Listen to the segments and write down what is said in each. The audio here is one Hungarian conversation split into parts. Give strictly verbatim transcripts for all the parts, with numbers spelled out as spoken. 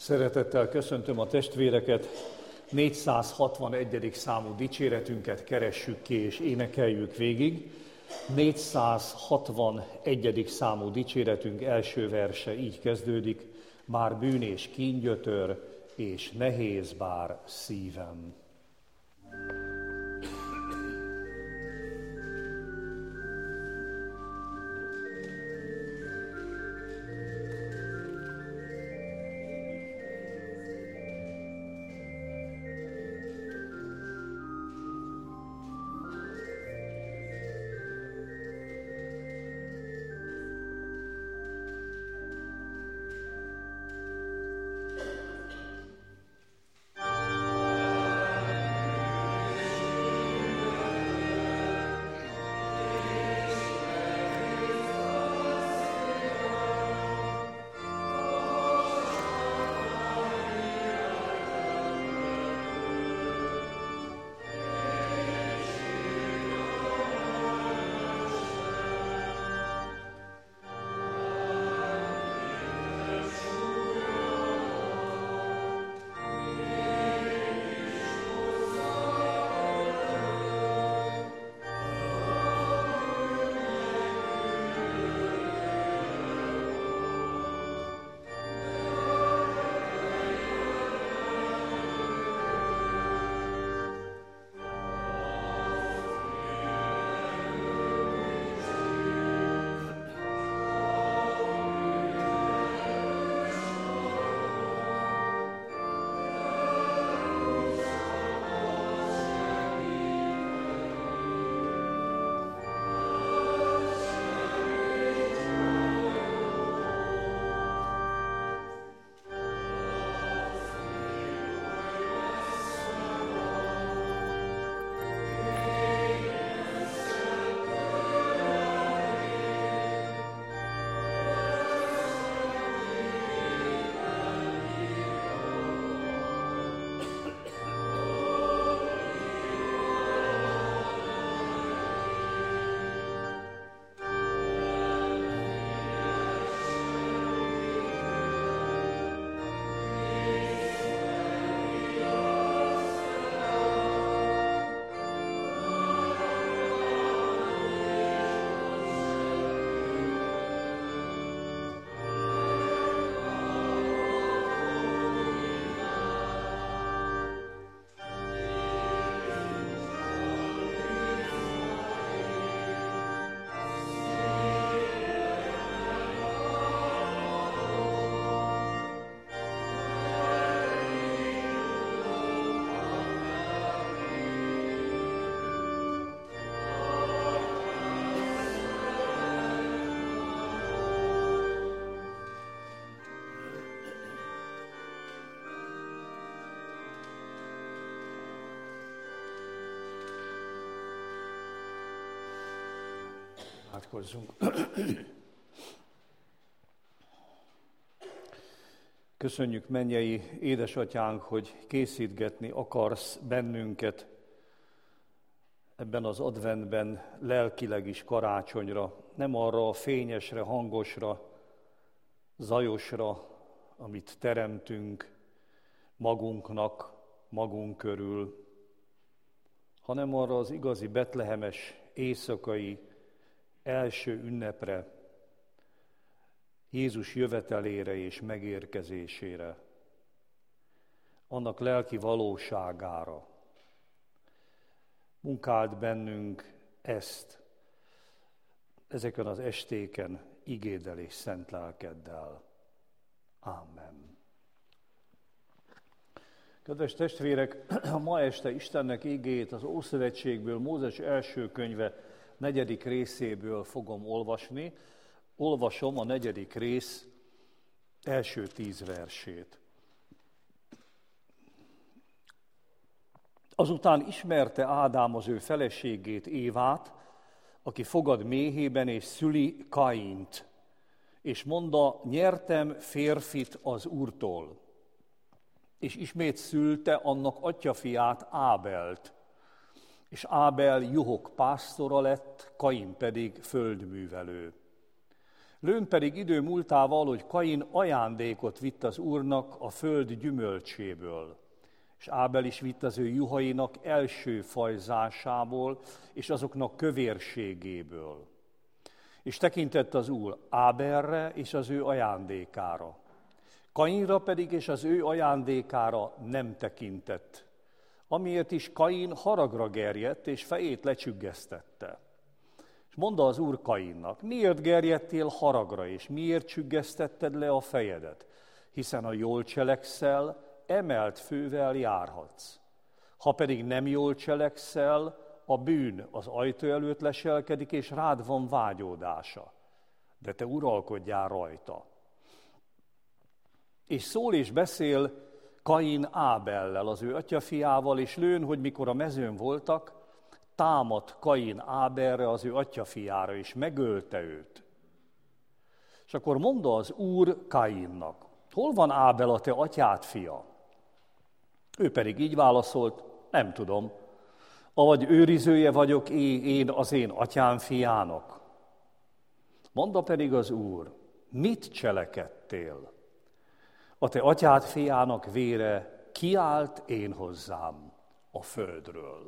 Szeretettel köszöntöm a testvéreket, négyszázhatvanegyedik számú dicséretünket keressük ki és énekeljük végig. négyszázhatvanegyedik számú dicséretünk első verse így kezdődik: Bár bűn és kíngyötör, és nehéz bár szívem. Imádkozzunk. Köszönjük, mennyei édesatyánk, hogy készítgetni akarsz bennünket ebben az adventben lelkileg is karácsonyra, nem arra a fényesre, hangosra, zajosra, amit teremtünk magunknak, magunk körül, hanem arra az igazi betlehemes éjszakai első ünnepre, Jézus jövetelére és megérkezésére, annak lelki valóságára. Munkáld bennünk ezt ezeken az estéken igéddel és szent lelkeddel. Ámen. Kedves testvérek, ma este Istennek igéjét az Ószövetségből, Mózes első könyve negyedik részéből fogom olvasni. Olvasom a negyedik rész első tíz versét. Azután ismerte Ádám az ő feleségét, Évát, aki fogad méhében és szüli Kaint, és mondta, nyertem férfit az Úrtól. És ismét szülte annak atyafiát, Ábelt. És Ábel juhok pásztora lett, Kain pedig földművelő. Lőn pedig idő múltával, hogy Kain ajándékot vitt az Úrnak a föld gyümölcséből, és Ábel is vitt az ő juhainak első fajzásából, és azoknak kövérségéből. És tekintett az Úr Ábelre és az ő ajándékára. Kainra pedig és az ő ajándékára nem tekintett, amiért is Kain haragra gerjedt, és fejét lecsüggesztette. És mondta az Úr Kainnak, miért gerjedtél haragra, és miért csüggesztetted le a fejedet? Hiszen ha jól cselekszel, emelt fővel járhatsz. Ha pedig nem jól cselekszel, a bűn az ajtó előtt leselkedik, és rád van vágyódása. De te uralkodjál rajta. És szól és beszél Kain Ábellel, az ő atyafiával, és lőn, hogy mikor a mezőn voltak, támadt Kain Ábelre, az ő atyafiára, és megölte őt. És akkor mondta az Úr Kainnak, hol van Ábel, a te atyád fia? Ő pedig így válaszolt, nem tudom, avagy őrizője vagyok én az én atyám fiának. Mondta pedig az Úr, mit cselekedtél? A te atyád fiának vére kiált én hozzám a földről.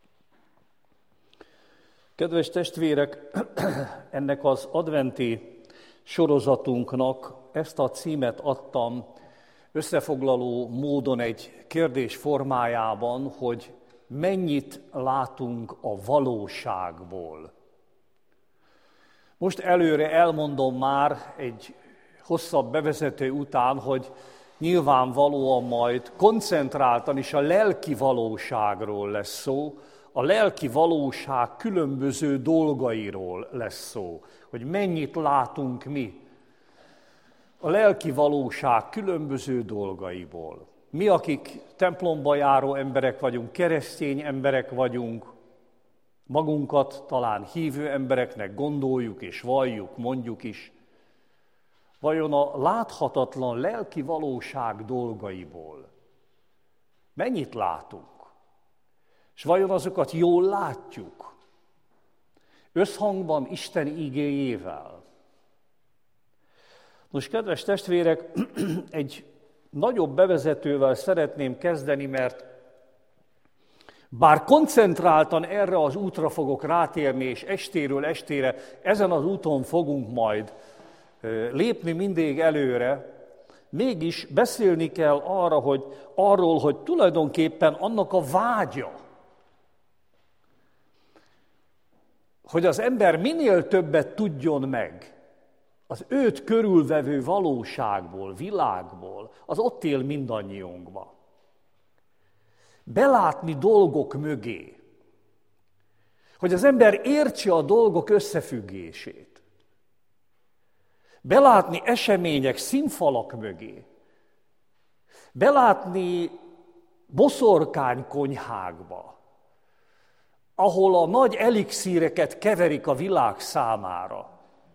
Kedves testvérek, ennek az adventi sorozatunknak ezt a címet adtam összefoglaló módon egy kérdés formájában, hogy mennyit látunk a valóságból. Most előre elmondom már egy hosszabb bevezető után, hogy nyilvánvalóan majd koncentráltan is a lelki valóságról lesz szó, a lelki valóság különböző dolgairól lesz szó, hogy mennyit látunk mi a lelki valóság különböző dolgaiból. Mi, akik templomba járó emberek vagyunk, keresztény emberek vagyunk, magunkat talán hívő embereknek gondoljuk és valljuk, mondjuk is, vajon a láthatatlan lelki valóság dolgaiból mennyit látunk? És vajon azokat jól látjuk? Összhangban Isten igéjével? Nos, kedves testvérek, egy nagyobb bevezetővel szeretném kezdeni, mert bár koncentráltan erre az útra fogok rátérni, és estéről estére ezen az úton fogunk majd lépni mindig előre, mégis beszélni kell arra, hogy, arról, hogy tulajdonképpen annak a vágya, hogy az ember minél többet tudjon meg az őt körülvevő valóságból, világból, az ott él mindannyiunkba. Belátni dolgok mögé, hogy az ember értse a dolgok összefüggését. Belátni események színfalak mögé. Belátni boszorkány konyhákba, ahol a nagy elixíreket keverik a világ számára.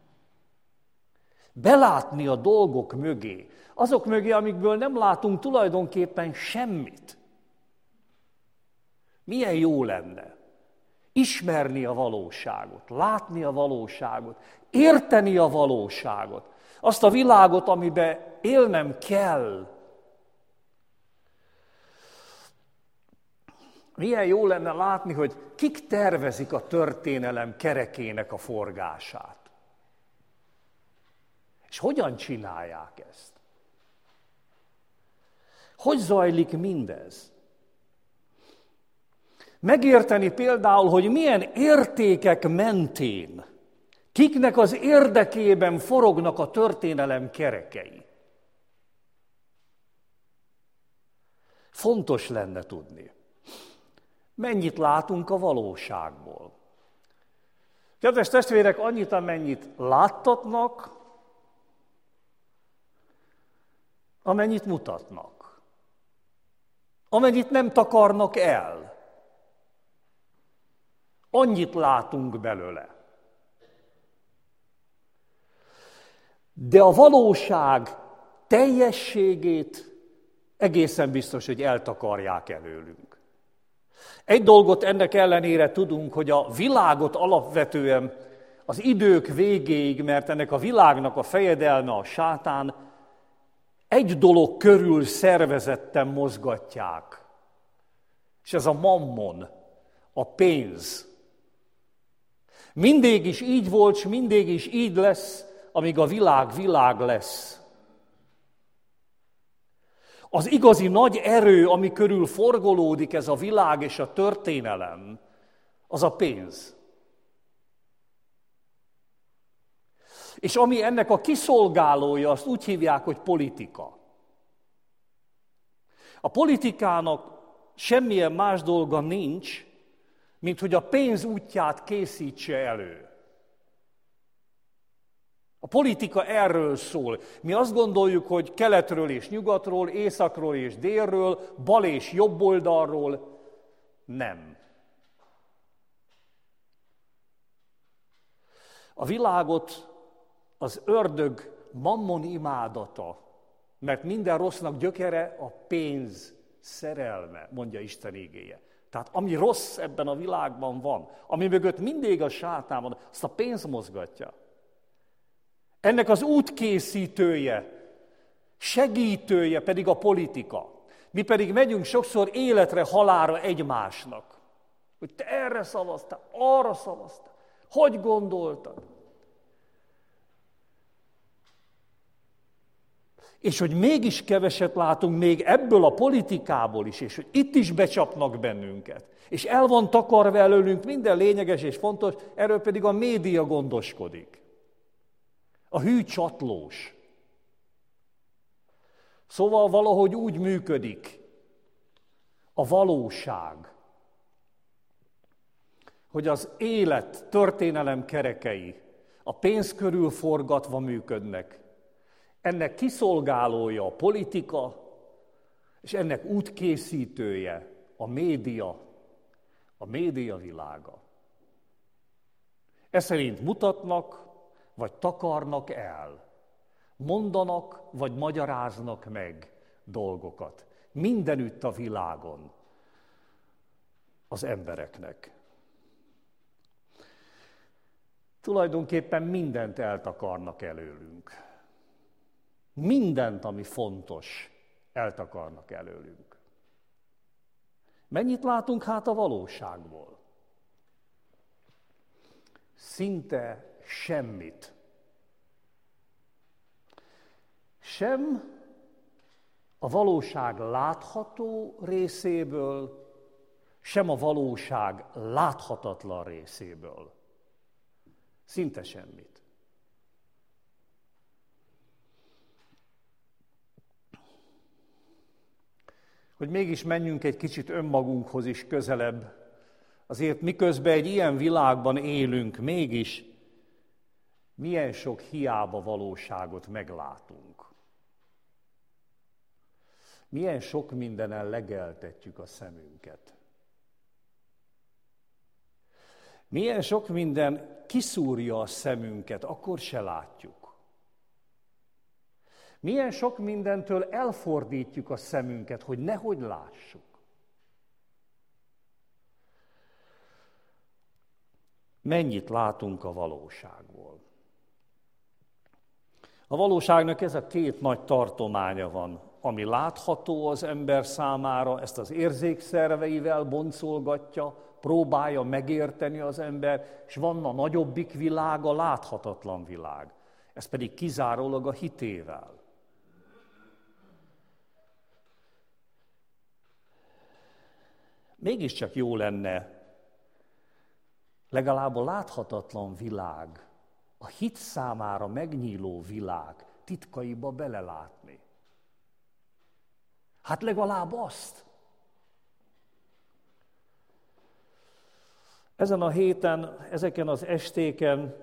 Belátni a dolgok mögé, azok mögé, amikből nem látunk tulajdonképpen semmit. Milyen jó lenne ismerni a valóságot, látni a valóságot, érteni a valóságot, azt a világot, amiben élnem kell. Milyen jó lenne látni, hogy kik tervezik a történelem kerekének a forgását. És hogyan csinálják ezt? Hogy zajlik mindez? Megérteni például, hogy milyen értékek mentén, kiknek az érdekében forognak a történelem kerekei. Fontos lenne tudni, mennyit látunk a valóságból. Kedves testvérek, annyit, amennyit láttatnak, amennyit mutatnak, amennyit nem takarnak el. Annyit látunk belőle. De a valóság teljességét egészen biztos, hogy eltakarják előlünk. Egy dolgot ennek ellenére tudunk, hogy a világot alapvetően az idők végéig, mert ennek a világnak a fejedelme a sátán, egy dolog körül szervezetten mozgatják. És ez a mammon, a pénz. Mindig is így volt, és mindig is így lesz, amíg a világ világ lesz. Az igazi nagy erő, ami körül forgolódik ez a világ és a történelem, az a pénz. És ami ennek a kiszolgálója, azt úgy hívják, hogy politika. A politikának semmilyen más dolga nincs, mint hogy a pénz útját készítse elő. A politika erről szól. Mi azt gondoljuk, hogy keletről és nyugatról, északról és délről, bal és jobb oldalról. Nem. A világot az ördög mammon imádata, mert minden rossznak gyökere a pénz szerelme, mondja Isten igéje. Tehát ami rossz ebben a világban van, ami mögött mindig a sátán van, azt a pénz mozgatja. Ennek az útkészítője, segítője pedig a politika. Mi pedig megyünk sokszor életre, halálra egymásnak. Hogy te erre szavaztál, arra szavaztál, hogy gondoltad? És hogy mégis keveset látunk még ebből a politikából is, és hogy itt is becsapnak bennünket. És el van takarva előlünk minden lényeges és fontos, erről pedig a média gondoskodik. A hű csatlós. Szóval valahogy úgy működik a valóság, hogy az élet, történelem kerekei a pénz körül forgatva működnek. Ennek kiszolgálója a politika, és ennek útkészítője a média, a média világa. Ez szerint mutatnak, vagy takarnak el, mondanak, vagy magyaráznak meg dolgokat. Mindenütt a világon az embereknek. Tulajdonképpen mindent eltakarnak előlünk. Mindent, ami fontos, eltakarnak előlünk. Mennyit látunk hát a valóságból? Szinte semmit. Sem a valóság látható részéből, sem a valóság láthatatlan részéből. Szinte semmit. Hogy mégis menjünk egy kicsit önmagunkhoz is közelebb, azért miközben egy ilyen világban élünk, mégis milyen sok hiába valóságot meglátunk. Milyen sok mindenen legeltetjük a szemünket. Milyen sok minden kiszúrja a szemünket, akkor se látjuk. Milyen sok mindentől elfordítjuk a szemünket, hogy nehogy lássuk. Mennyit látunk a valóságból? A valóságnak ez a két nagy tartománya van, ami látható az ember számára, ezt az érzékszerveivel boncolgatja, próbálja megérteni az ember, és van a nagyobbik világ, a láthatatlan világ. Ez pedig kizárólag a hitével. Mégiscsak jó lenne legalább a láthatatlan világ, a hit számára megnyíló világ titkaiba belelátni. Hát legalább azt. Ezen a héten, ezeken az estéken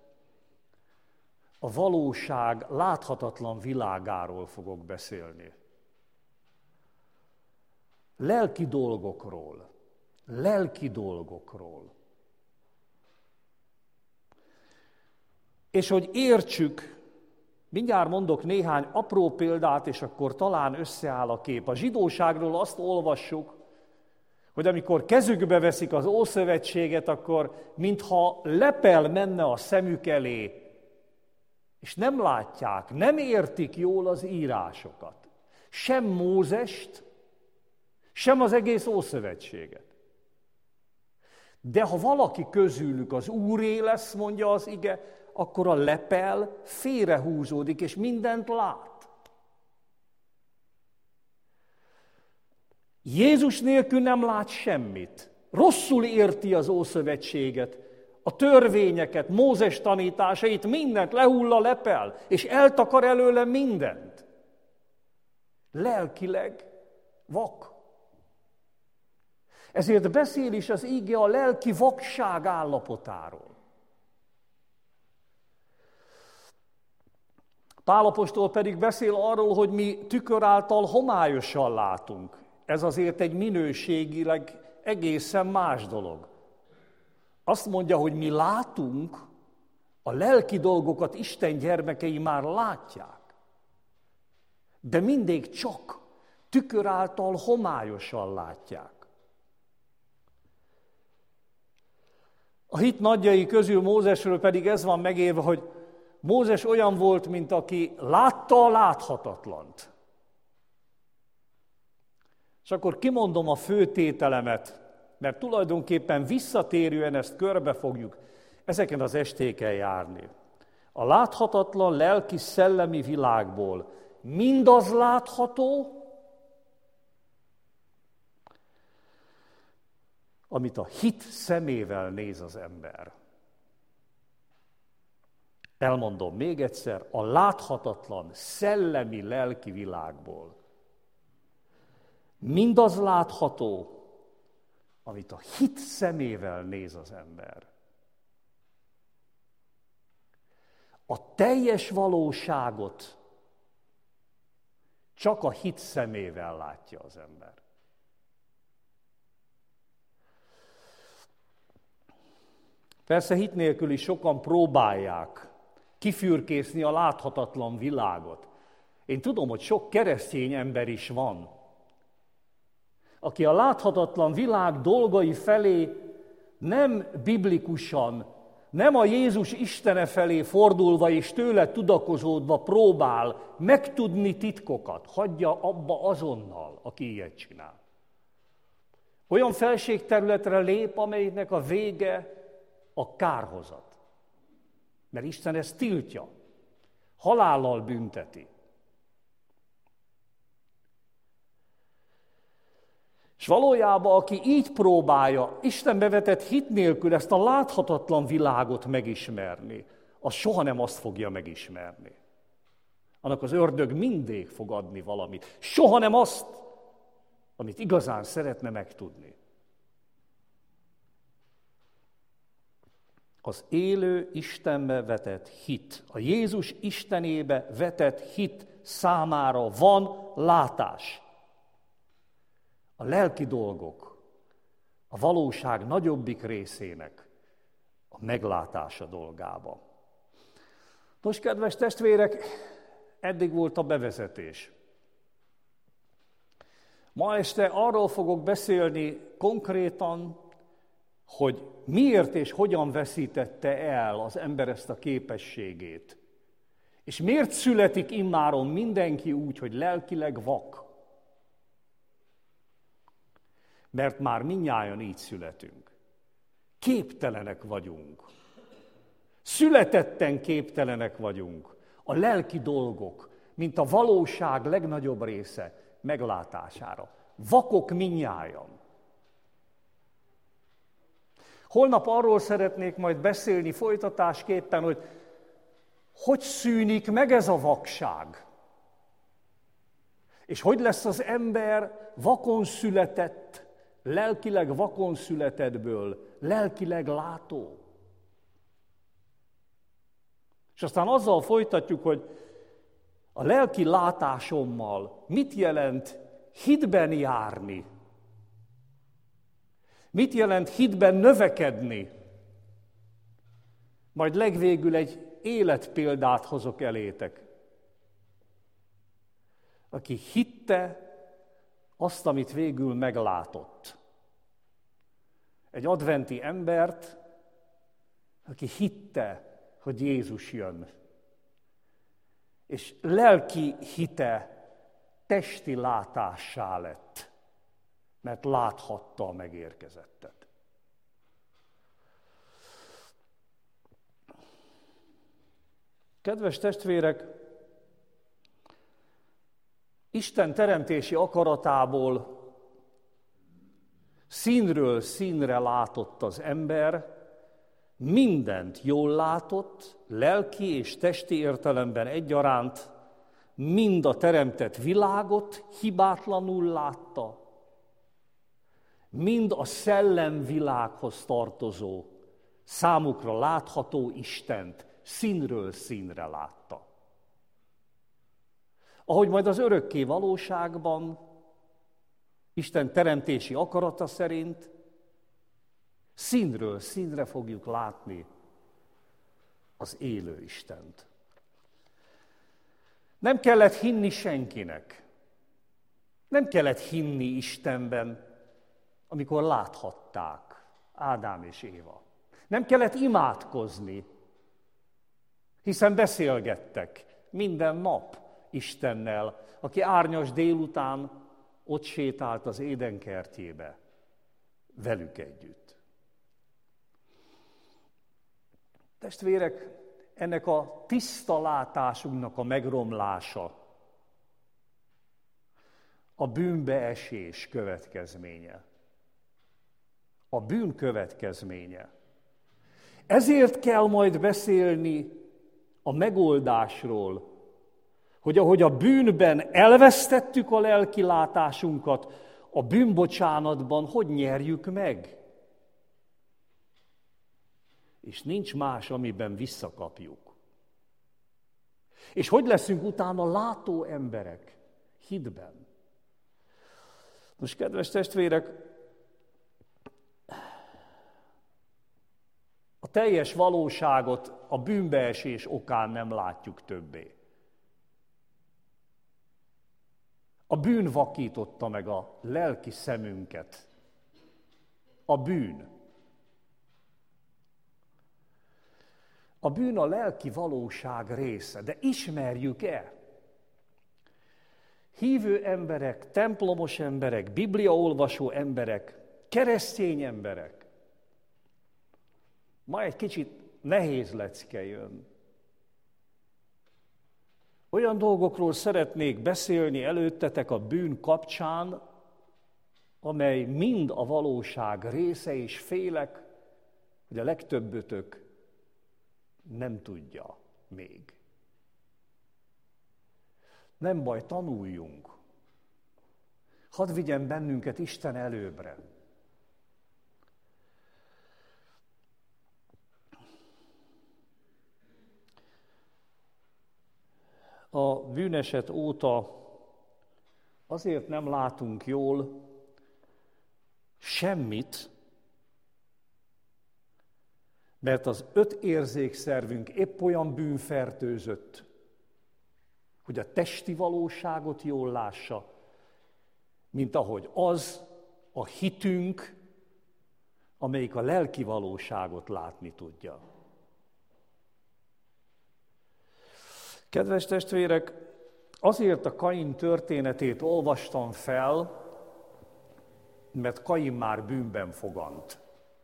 a valóság láthatatlan világáról fogok beszélni. Lelki dolgokról, lelki dolgokról. És hogy értsük, mindjárt mondok néhány apró példát, és akkor talán összeáll a kép. A zsidóságról azt olvassuk, hogy amikor kezükbe veszik az Ószövetséget, akkor mintha lepel menne a szemük elé, és nem látják, nem értik jól az írásokat. Sem Mózest, sem az egész Ószövetséget. De ha valaki közülük az Úré lesz, mondja az ige, akkor a lepel félrehúzódik, és mindent lát. Jézus nélkül nem lát semmit. Rosszul érti az Ószövetséget, a törvényeket, Mózes tanításait, mindent lehull a lepel, és eltakar előle mindent. Lelkileg vak. Ezért beszél is az íge a lelki vakság állapotáról. Pál apostol pedig beszél arról, hogy mi tükör által homályosan látunk. Ez azért egy minőségileg egészen más dolog. Azt mondja, hogy mi látunk, a lelki dolgokat Isten gyermekei már látják. De mindig csak tükör által homályosan látják. A hit nagyjai közül Mózesről pedig ez van megírva, hogy Mózes olyan volt, mint aki látta a láthatatlant. És akkor kimondom a főtételemet, mert tulajdonképpen visszatérően ezt körbe fogjuk ezeken az estéken járni. A láthatatlan lelki szellemi világból mindaz látható, amit a hit szemével néz az ember. Elmondom még egyszer, a láthatatlan szellemi lelki világból mindaz látható, amit a hit szemével néz az ember. A teljes valóságot csak a hit szemével látja az ember. Persze hit nélkül is sokan próbálják kifürkészni a láthatatlan világot. Én tudom, hogy sok keresztény ember is van, aki a láthatatlan világ dolgai felé nem biblikusan, nem a Jézus Istene felé fordulva és tőle tudakozódva próbál megtudni titkokat. Hagyja abba azonnal, aki ilyet csinál. Olyan felségterületre lép, amelynek a vége a kárhozat. Mert Isten ezt tiltja. Halállal bünteti. És valójában, aki így próbálja Istenbe vetett hit nélkül ezt a láthatatlan világot megismerni, az soha nem azt fogja megismerni. Annak az ördög mindig fog adni valamit. Soha nem azt, amit igazán szeretne megtudni. Az élő Istenbe vetett hit, a Jézus Istenébe vetett hit számára van látás. A lelki dolgok, a valóság nagyobbik részének a meglátása dolgába. Nos, kedves testvérek, eddig volt a bevezetés. Ma este arról fogok beszélni konkrétan, hogy miért és hogyan veszítette el az ember ezt a képességét. És miért születik immáron mindenki úgy, hogy lelkileg vak? Mert már mindnyájan így születünk. Képtelenek vagyunk. Születetten képtelenek vagyunk. A lelki dolgok, mint a valóság legnagyobb része meglátására. Vakok mindnyájan. Holnap arról szeretnék majd beszélni folytatásképpen, hogy hogy szűnik meg ez a vakság. És hogy lesz az ember vakon született, lelkileg vakon születettből, lelkileg látó. És aztán azzal folytatjuk, hogy a lelki látásommal mit jelent hitben járni, mit jelent hitben növekedni. Majd legvégül egy életpéldát hozok elétek. Aki hitte azt, amit végül meglátott. egy adventi embert, aki hitte, hogy Jézus jön. És lelki hite testi látássá lett, mert láthatta a megérkezettet. Kedves testvérek, Isten teremtési akaratából színről színre látott az ember, mindent jól látott, lelki és testi értelemben egyaránt, mind a teremtett világot hibátlanul látta, mind a szellemvilághoz tartozó, számukra látható Istent színről színre látta. Ahogy majd az örökké valóságban, Isten teremtési akarata szerint színről színre fogjuk látni az élő Istent. Nem kellett hinni senkinek. Nem kellett hinni Istenben, amikor láthatták Ádám és Éva. Nem kellett imádkozni, hiszen beszélgettek minden nap Istennel, aki árnyas délután ott sétált az Éden kertjébe velük együtt. Testvérek, ennek a tiszta látásunknak a megromlása a bűnbeesés következménye. A bűn következménye. Ezért kell majd beszélni a megoldásról, hogy ahogy a bűnben elvesztettük a lelki látásunkat, a bűnbocsánatban hogy nyerjük meg? És nincs más, amiben visszakapjuk. És hogy leszünk utána látó emberek hitben? Most, kedves testvérek, a teljes valóságot a bűnbeesés okán nem látjuk többé. A bűn vakította meg a lelki szemünket. A bűn. A bűn a lelki valóság része, de ismerjük-e? Hívő emberek, templomos emberek, bibliaolvasó emberek, keresztény emberek. Ma egy kicsit nehéz lecke jön. Olyan dolgokról szeretnék beszélni előttetek a bűn kapcsán, amely mind a valóság része, és félek, hogy a legtöbbötök nem tudja még. Nem baj, tanuljunk. Hadd vigyen bennünket Isten előbbre. A bűneset óta azért nem látunk jól semmit, mert az öt érzékszervünk épp olyan bűnfertőzött, hogy a testi valóságot jól lássa, mint ahogy az a hitünk, amelyik a lelki valóságot látni tudja. Kedves testvérek, azért a Kain történetét olvastam fel, mert Kain már bűnben fogant.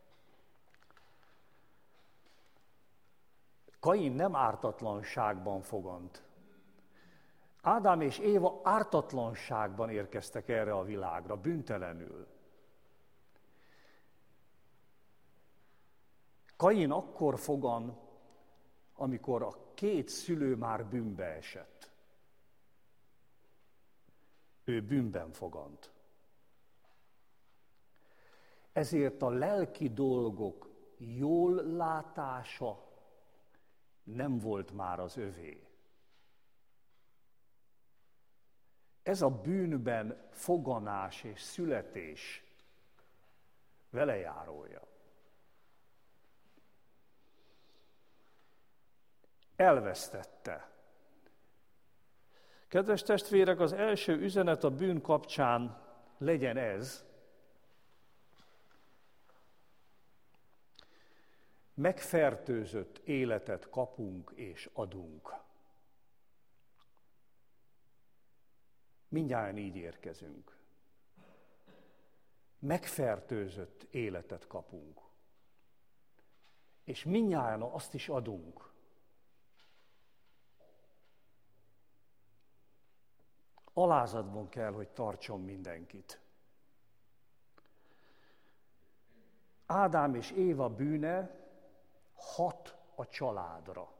Kain nem ártatlanságban fogant. Ádám és Éva ártatlanságban érkeztek erre a világra, bűntelenül. Kain akkor fogan, amikor a két szülő már bűnbe esett. Ő bűnben fogant. Ezért a lelki dolgok jól látása nem volt már az övé. Ez a bűnben foganás és születés velejárója. Elvesztette. Kedves testvérek, az első üzenet a bűn kapcsán legyen ez, megfertőzött életet kapunk és adunk. Mindjárt így érkezünk. Megfertőzött életet kapunk. És mindjárt azt is adunk. Alázatban kell, hogy tartson mindenkit. Ádám és Éva bűne hat a családra.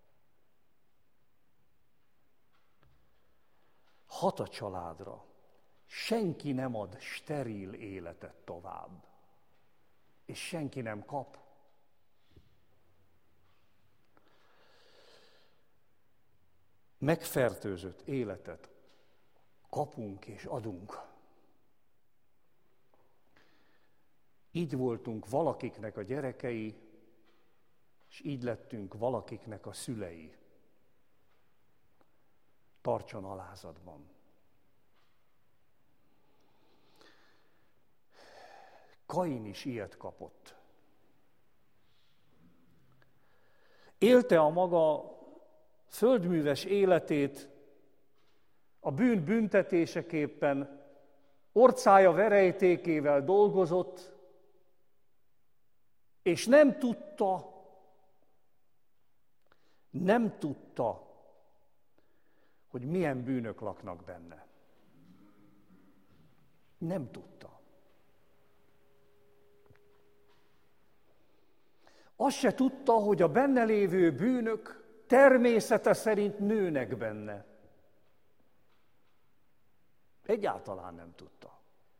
Hat a családra. Senki nem ad steril életet tovább. És senki nem kap. Megfertőzött életet kapunk és adunk. Így voltunk valakiknek a gyerekei, és így lettünk valakiknek a szülei. Tartson alázatban. Kain is ilyet kapott. Élte a maga földműves életét a bűn büntetéseképpen, orcája verejtékével dolgozott, és nem tudta, nem tudta, hogy milyen bűnök laknak benne. Nem tudta. Azt se tudta, hogy a benne lévő bűnök természete szerint nőnek benne. Egyáltalán nem tudta.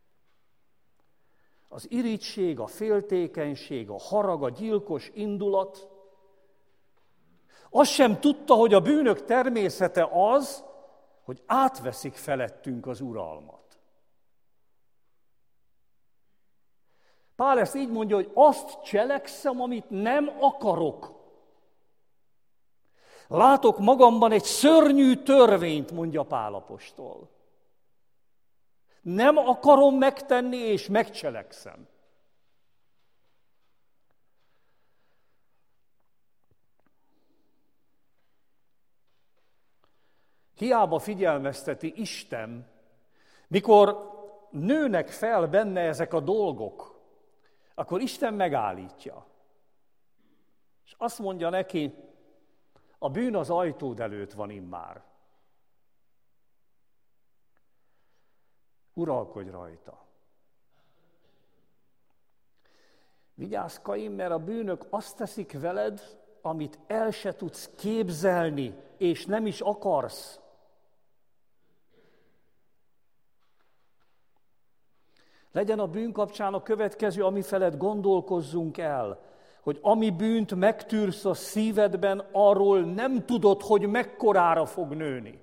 Az irigység, a féltékenység, a harag, a gyilkos indulat, azt sem tudta, hogy a bűnök természete az, hogy átveszik felettünk az uralmat. Pál ezt így mondja, hogy azt cselekszem, amit nem akarok. Látok magamban egy szörnyű törvényt, mondja Pál apostol. Nem akarom megtenni, és megcselekszem. Hiába figyelmezteti Isten, mikor nőnek fel benne ezek a dolgok, akkor Isten megállítja. És azt mondja neki, a bűn az ajtód előtt van immár. Uralkodj rajta. Vigyázz, Kain, mert a bűnök azt teszik veled, amit el se tudsz képzelni, és nem is akarsz. Legyen a bűn kapcsán a következő, ami felett gondolkozzunk el, hogy ami bűnt megtűrsz a szívedben, arról nem tudod, hogy mekkorára fog nőni.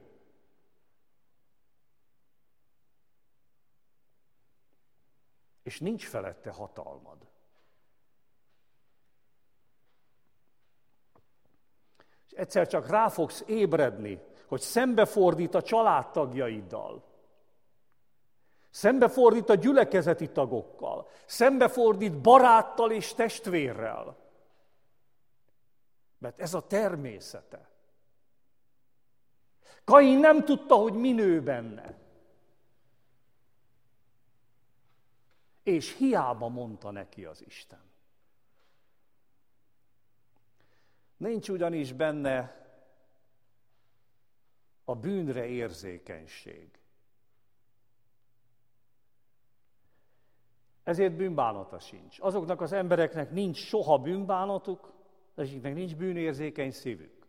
És nincs felette hatalmad. És egyszer csak rá fogsz ébredni, hogy szembefordít a családtagjaiddal, szembefordít a gyülekezeti tagokkal, szembefordít baráttal és testvérrel. Mert ez a természete. Kain nem tudta, hogy mi nő benne. És hiába mondta neki az Isten. Nincs ugyanis benne a bűnre érzékenység. Ezért bűnbánata sincs. Azoknak az embereknek nincs soha bűnbánatuk, akiknek nincs bűnérzékeny szívük.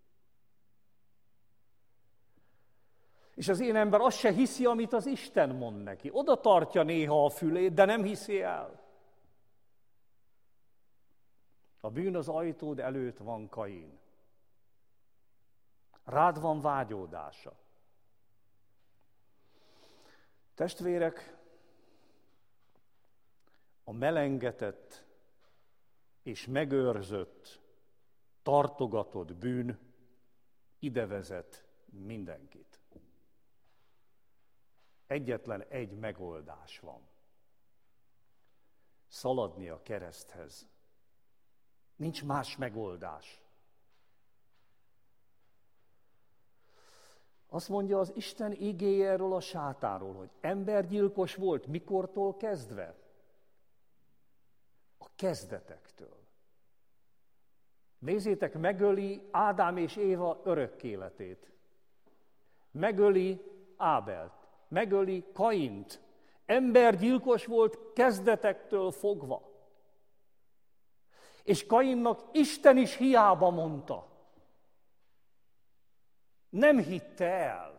És az én ember azt se hiszi, amit az Isten mond neki. Oda tartja néha a fülét, de nem hiszi el. A bűn az ajtód előtt van, Kain. Rád van vágyódása. Testvérek, a melengetett és megőrzött, tartogatott bűn ide vezet mindenkit. Egyetlen egy megoldás van. Szaladni a kereszthez. Nincs más megoldás. Azt mondja az Isten igéje erről a sátánról, hogy embergyilkos volt mikortól kezdve? A kezdetektől. Nézzétek, megöli Ádám és Éva örök életét. Megöli Ábelt. Megöli Kaint. Embergyilkos volt kezdetektől fogva. És Kainnak Isten is hiába mondta. Nem hitte el.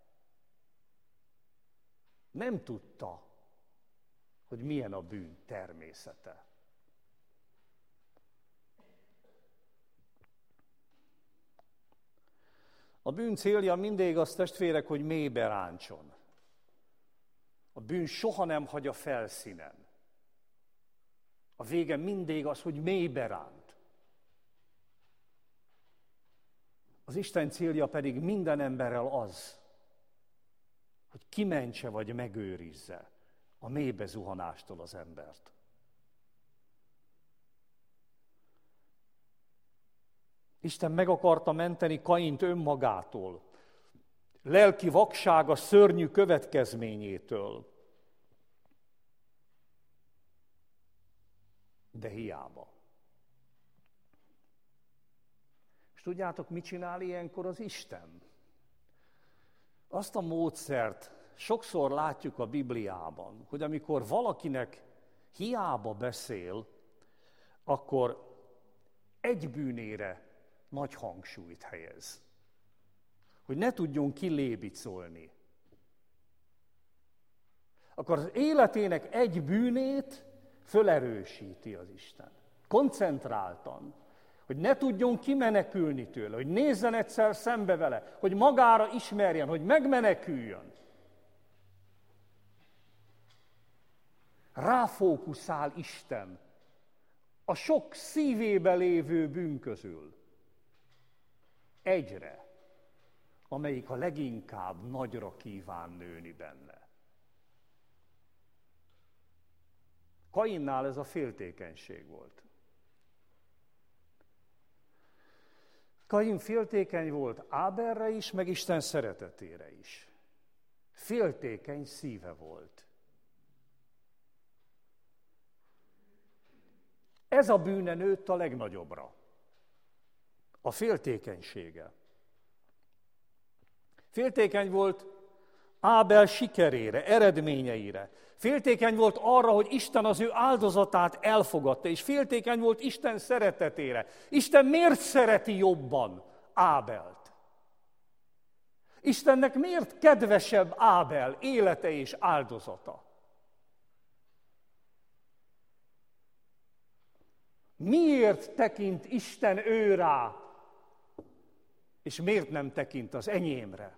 Nem tudta, hogy milyen a bűn természete. A bűn célja mindig az, testvérek, hogy mélybe ráncson. A bűn soha nem hagy a felszínen. A vége mindig az, hogy mélybe ránt. Az Isten célja pedig minden emberrel az, hogy kimentse vagy megőrizze a mélybe zuhanástól az embert. Isten meg akarta menteni Kaint önmagától, lelki vaksága szörnyű következményétől. De hiába. És tudjátok, mit csinál ilyenkor az Isten? Azt a módszert sokszor látjuk a Bibliában, hogy amikor valakinek hiába beszél, akkor egy bűnére nagy hangsúlyt helyez. Hogy ne tudjon kilébicolni. Akkor az életének egy bűnét fölerősíti az Isten. Koncentráltan. Hogy ne tudjon kimenekülni tőle, hogy nézzen egyszer szembe vele, hogy magára ismerjen, hogy megmeneküljön. Ráfókuszál Isten a sok szívébe lévő bűn közül. Egyre, amelyik a leginkább nagyra kíván nőni benne. Kainnál ez a féltékenység volt. Kain féltékeny volt Ábelre is, meg Isten szeretetére is. Féltékeny szíve volt. Ez a bűne nőtt a legnagyobbra. A féltékenysége. Féltékeny volt Ábel sikerére, eredményeire. Féltékeny volt arra, hogy Isten az ő áldozatát elfogadta, és féltékeny volt Isten szeretetére. Isten miért szereti jobban Ábelt? Istennek miért kedvesebb Ábel élete és áldozata? Miért tekint Isten ő rá, és miért nem tekint az enyémre?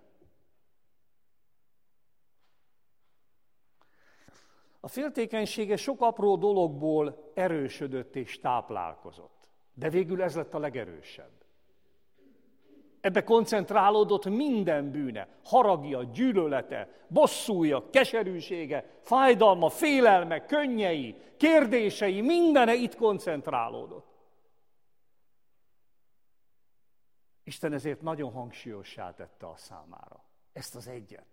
A féltékenysége sok apró dologból erősödött és táplálkozott, de végül ez lett a legerősebb. Ebbe koncentrálódott minden bűne, haragja, gyűlölete, bosszúja, keserűsége, fájdalma, félelme, könnyei, kérdései, mindene itt koncentrálódott. Isten ezért nagyon hangsúlyossá tette a számára ezt az egyet.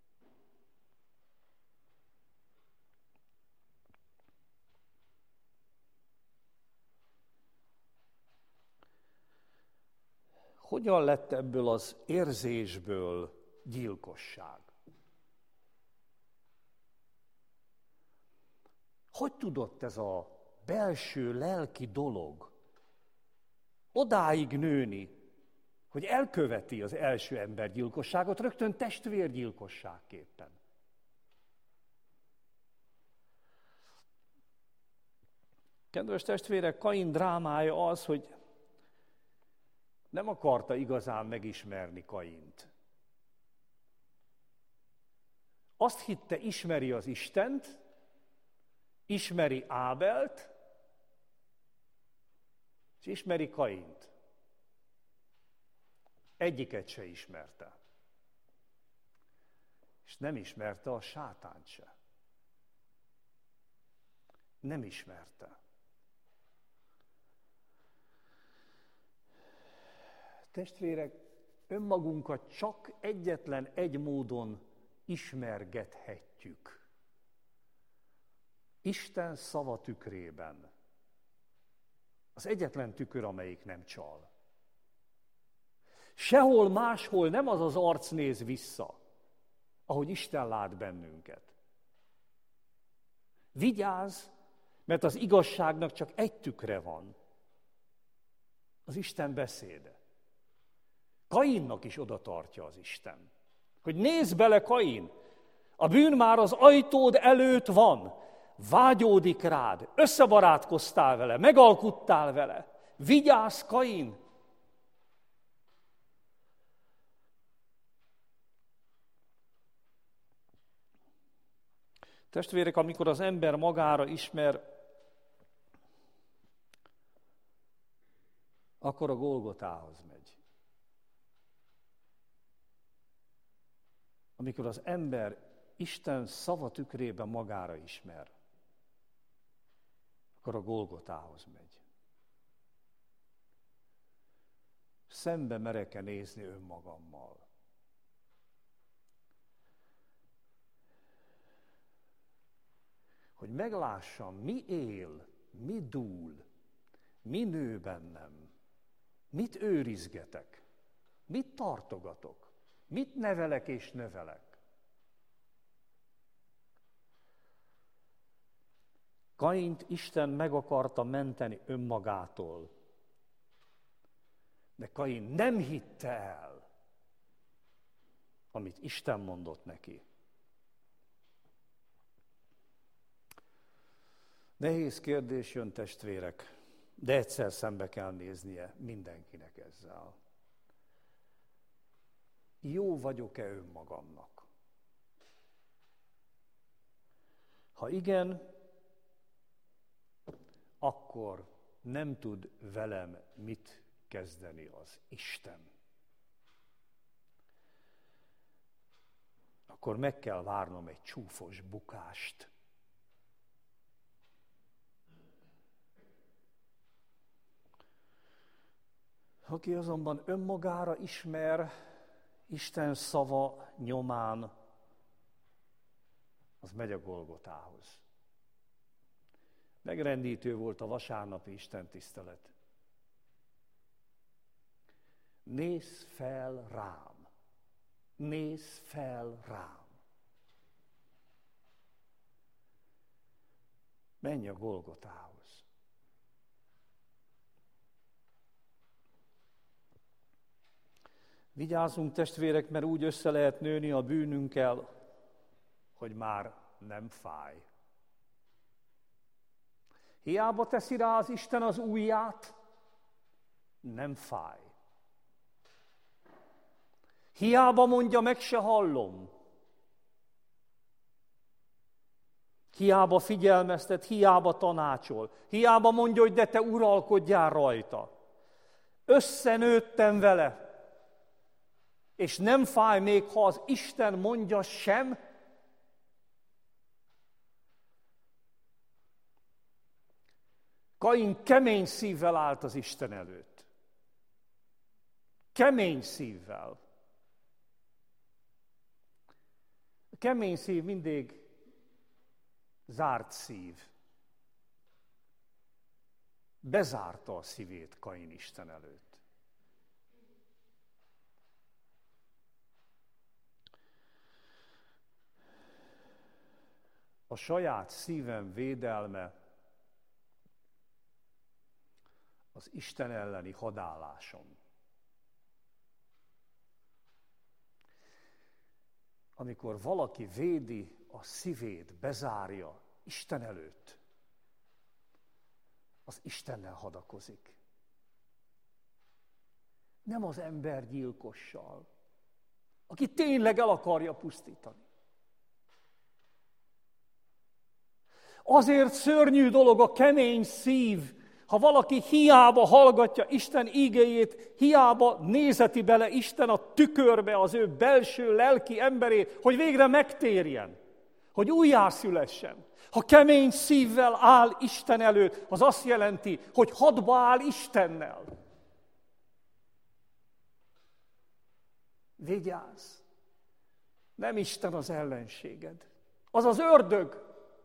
Hogyan lett ebből az érzésből gyilkosság? Hogy tudott ez a belső lelki dolog odáig nőni, hogy elköveti az első embergyilkosságot rögtön testvérgyilkosságképpen? Kedves testvérek, Kain drámája az, hogy nem akarta igazán megismerni Kaint. Azt hitte, ismeri az Istent, ismeri Ábelt, és ismeri Kaint. Egyiket se ismerte. És nem ismerte a sátánt se. Nem ismerte. Testvérek, önmagunkat csak egyetlen egy módon ismergethetjük. Isten szava tükrében. Az egyetlen tükör, amelyik nem csal. Sehol máshol nem az az arc néz vissza, ahogy Isten lát bennünket. Vigyázz, mert az igazságnak csak egy tükre van. Az Isten beszéde. Kainnak is oda tartja az Isten. Hogy nézz bele, Kain, a bűn már az ajtód előtt van, vágyódik rád, összebarátkoztál vele, megalkuttál vele. Vigyázz, Kain! Testvérek, amikor az ember magára ismer, akkor a Golgotához megy. Amikor az ember Isten szava tükrében magára ismer, akkor a Golgotához megy. Szembe merek-e nézni önmagammal? Hogy meglássam, mi él, mi dúl, mi nő bennem, mit őrizgetek, mit tartogatok, mit nevelek és növelek. Kaint Isten meg akarta menteni önmagától, de Kain nem hitte el, amit Isten mondott neki. Nehéz kérdés jön, testvérek, de egyszer szembe kell néznie mindenkinek ezzel. Jó vagyok-e önmagamnak? Ha igen, akkor nem tud velem mit kezdeni az Isten. Akkor meg kell várnom egy csúfos bukást. Aki azonban önmagára ismer, Isten szava nyomán, az megy a Golgotához. Megrendítő volt a vasárnapi istentisztelet. Nézz fel rám! Nézz fel rám! Menj a Golgotához! Vigyázzunk, testvérek, mert úgy össze lehet nőni a bűnünkkel, hogy már nem fáj. Hiába teszi rá az Isten az ujját, nem fáj. Hiába mondja, meg se hallom. Hiába figyelmeztet, hiába tanácsol. Hiába mondja, hogy de te uralkodjál rajta. Összenőttem vele. És nem fáj még, ha az Isten mondja sem. Kain kemény szívvel állt az Isten előtt. Kemény szívvel. A kemény szív mindig zárt szív. Bezárta a szívét Kain Isten előtt. A saját szívem védelme az Isten elleni hadállásom. Amikor valaki védi a szívét, bezárja Isten előtt, az Istennel hadakozik. Nem az embergyilkossal, aki tényleg el akarja pusztítani. Azért szörnyű dolog a kemény szív, ha valaki hiába hallgatja Isten ígéjét, hiába nézeti bele Isten a tükörbe az ő belső lelki emberét, hogy végre megtérjen, hogy újjászülessen. Ha kemény szívvel áll Isten előtt, az azt jelenti, hogy hadba áll Istennel. Vigyázz! Nem Isten az ellenséged, az az ördög.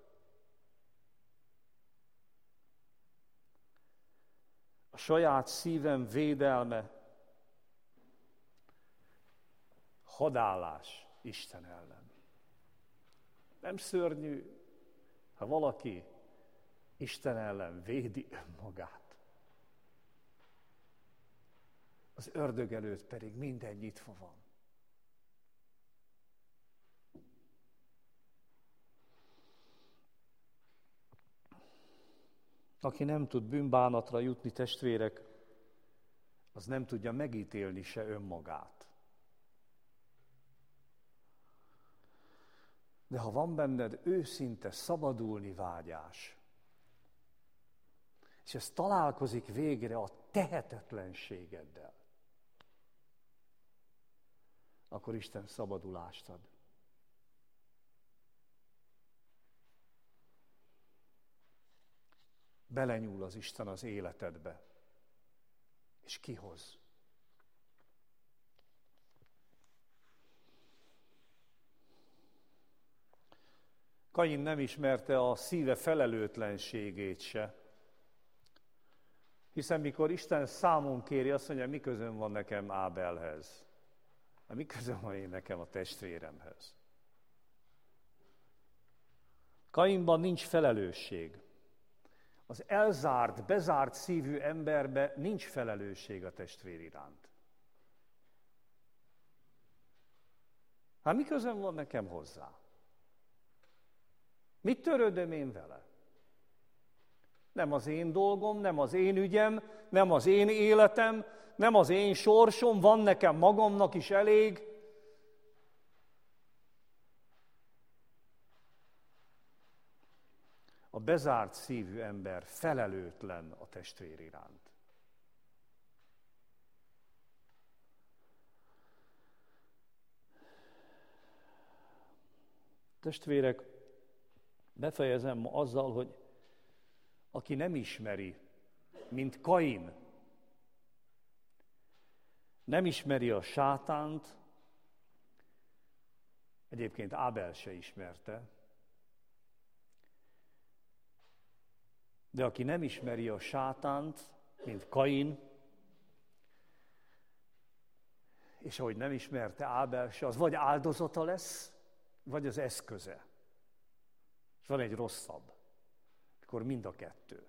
A saját szívem védelme hadállás Isten ellen. Nem szörnyű, ha valaki Isten ellen védi önmagát. Az ördög előtt pedig minden nyitva van. Aki nem tud bűnbánatra jutni, testvérek, az nem tudja megítélni se önmagát. De ha van benned őszinte szabadulni vágyás, és ez találkozik végre a tehetetlenségeddel, akkor Isten szabadulást ad. Belenyúl az Isten az életedbe, és kihoz. Kain nem ismerte a szíve felelőtlenségét se, hiszen mikor Isten számon kéri, azt mondja, mi közöm van nekem Ábelhez? Mi közöm van én nekem a testvéremhez? Kainban nincs felelősség. Az elzárt, bezárt szívű emberbe nincs felelősség a testvér iránt. Hát mi közöm van nekem hozzá? Mit törődöm én vele? Nem az én dolgom, nem az én ügyem, nem az én életem, nem az én sorsom, van nekem magamnak is elég. A bezárt szívű ember felelőtlen a testvér iránt. Testvérek, befejezem ma azzal, hogy aki nem ismeri, mint Kain, nem ismeri a sátánt, egyébként Ábel se ismerte, de aki nem ismeri a sátánt, mint Kain, és ahogy nem ismerte Ábel se, az vagy áldozata lesz, vagy az eszköze. És van egy rosszabb, akkor mind a kettő.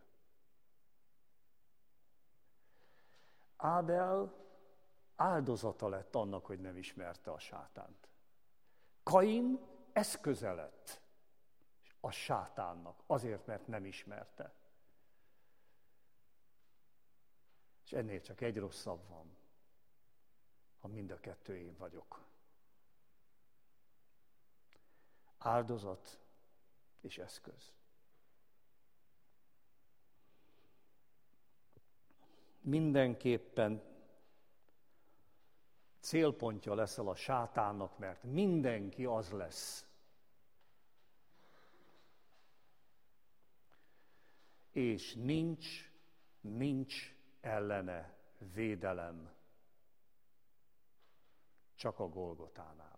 Ábel áldozata lett annak, hogy nem ismerte a sátánt. Kain eszköze lett a sátánnak, azért, mert nem ismerte. És ennél csak egy rosszabb van, ha mind a kettő én vagyok. Áldozat és eszköz. Mindenképpen célpontja leszel a sátánnak, mert mindenki az lesz. És nincs, nincs ellene védelem, csak a Golgotánál.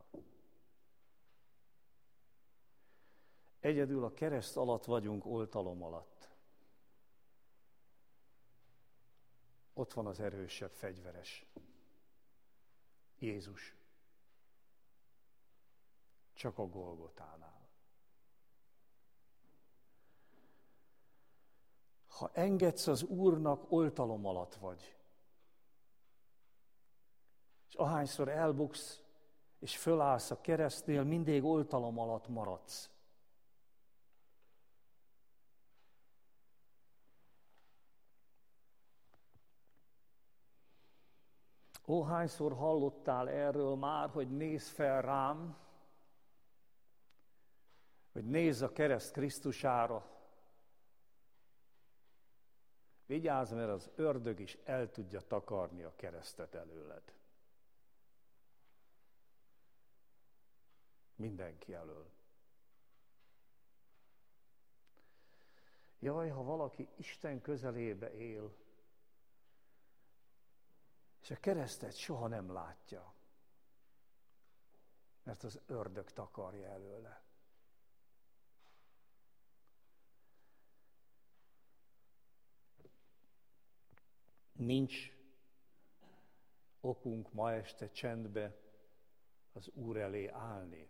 Egyedül a kereszt alatt vagyunk oltalom alatt. Ott van az erősebb fegyveres. Jézus. Csak a Golgotánál. Ha engedsz az Úrnak, oltalom alatt vagy. És ahányszor elbuksz, és fölállsz a keresztnél, mindig oltalom alatt maradsz. Ó, hányszor hallottál erről már, hogy nézz fel rám, hogy nézz a kereszt Krisztusára. Vigyázz, mert az ördög is el tudja takarni a keresztet előled. Mindenki elől. Jaj, ha valaki Isten közelébe él, és a keresztet soha nem látja. mert az ördög takarja előle. Nincs okunk ma este csendbe az Úr elé állni.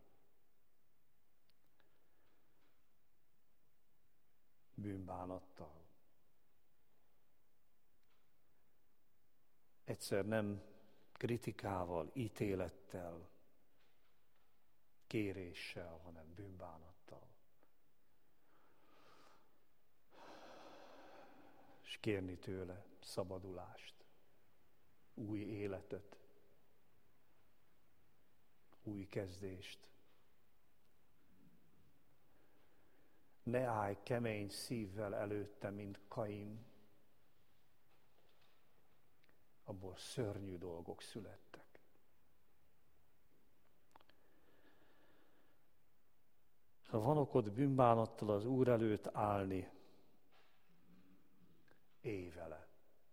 Bűnbánattal. Egyszer nem kritikával, ítélettel, kéréssel, hanem bűnbánattal. És kérni tőle szabadulást, új életet, új kezdést. Ne állj kemény szívvel előtte, mint Kain. Abból szörnyű dolgok születtek. Ha van okod bűnbánattal az Úr előtt állni, élj vele.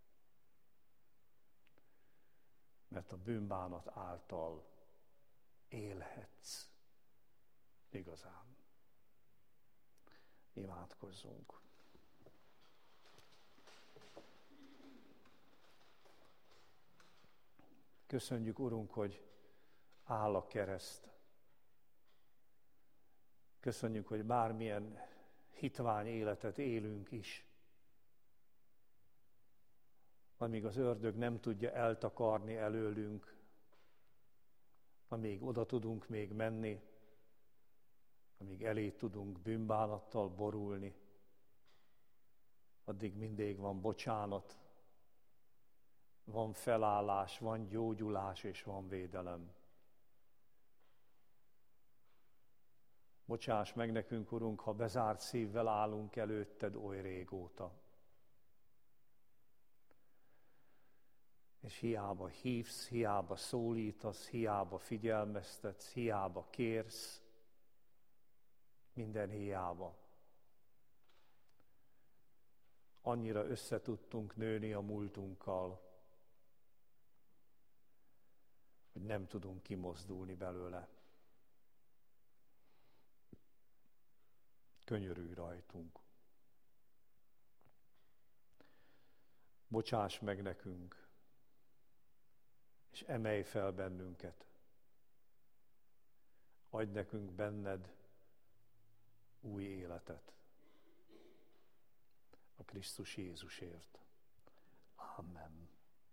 Mert a bűnbánat által élhetsz igazán. Imádkozzunk. Köszönjük, Urunk, hogy áll a kereszt. Köszönjük, hogy bármilyen hitvány életet élünk is, amíg az ördög nem tudja eltakarni előlünk, amíg oda tudunk még menni, amíg elé tudunk bűnbánattal borulni, addig mindig van bocsánat, van felállás, van gyógyulás és van védelem. Bocsáss meg nekünk, Urunk, ha bezárt szívvel állunk előtted oly régóta. És hiába hívsz, hiába szólítasz, hiába figyelmeztetsz, hiába kérsz, minden hiába. Annyira összetudtunk nőni a múltunkkal, hogy nem tudunk kimozdulni belőle. Könyörülj rajtunk. Bocsáss meg nekünk, és emelj fel bennünket. Adj nekünk benned új életet. A Krisztus Jézusért. Amen.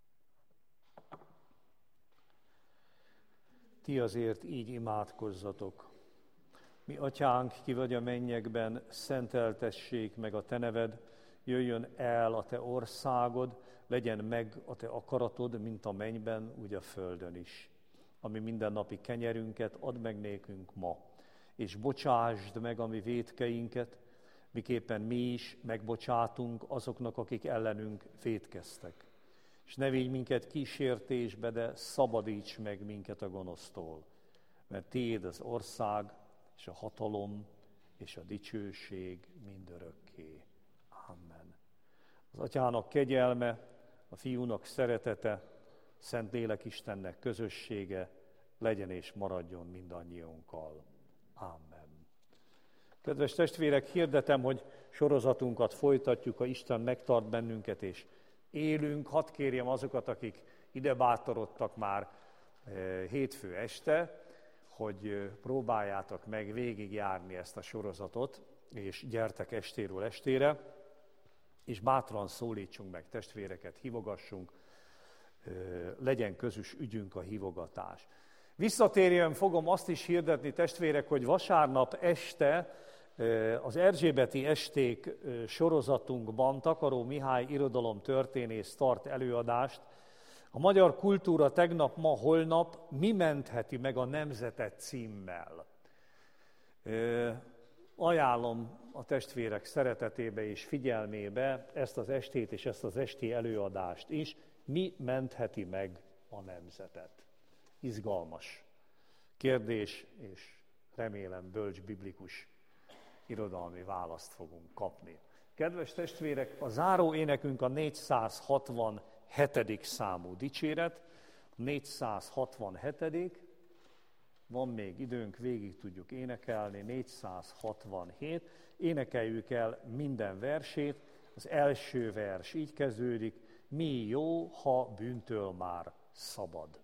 Ti azért így imádkozzatok. Mi atyánk, ki vagy a mennyekben, szenteltessék meg a te neved, jöjjön el a te országod, legyen meg a te akaratod, mint a mennyben, úgy a földön is. Ami mindennapi kenyerünket add meg nékünk ma, és bocsásd meg a mi vétkeinket, miképpen mi is megbocsátunk azoknak, akik ellenünk vétkeztek. És ne vigy minket kísértésbe, de szabadíts meg minket a gonosztól, mert tiéd az ország, és a hatalom, és a dicsőség mindörökké. Amen. Az Atyának kegyelme, a Fiúnak szeretete, Szentlélek Istennek közössége legyen és maradjon mindannyiunkkal. Amen. Kedves testvérek, hirdetem, hogy sorozatunkat folytatjuk, ha Isten megtart bennünket, és élünk. Hadd kérjem azokat, akik ide bátorodtak már hétfő este, hogy próbáljátok meg végigjárni ezt a sorozatot, és gyertek estéről estére, és bátran szólítsunk meg testvéreket, hívogassunk, legyen közös ügyünk a hívogatás. Visszatérjen fogom azt is hirdetni, testvérek, hogy vasárnap este az Erzsébeti esték sorozatunkban Takaró Mihály irodalomtörténész tart előadást. A magyar kultúra tegnap, ma, holnap mi mentheti meg a nemzetet címmel. Ajánlom a testvérek szeretetébe és figyelmébe ezt az estét és ezt az esti előadást is. Mi mentheti meg a nemzetet? Izgalmas kérdés, és remélem bölcs biblikus irodalmi választ fogunk kapni. Kedves testvérek, a záró énekünk a négyszázhatvanhetedik számú dicséret, négyszázhatvanhetedik van még időnk, végig tudjuk énekelni, négyszázhatvanhét. Énekeljük el minden versét. Az első vers így kezdődik: mi jó, ha bűntől már szabad.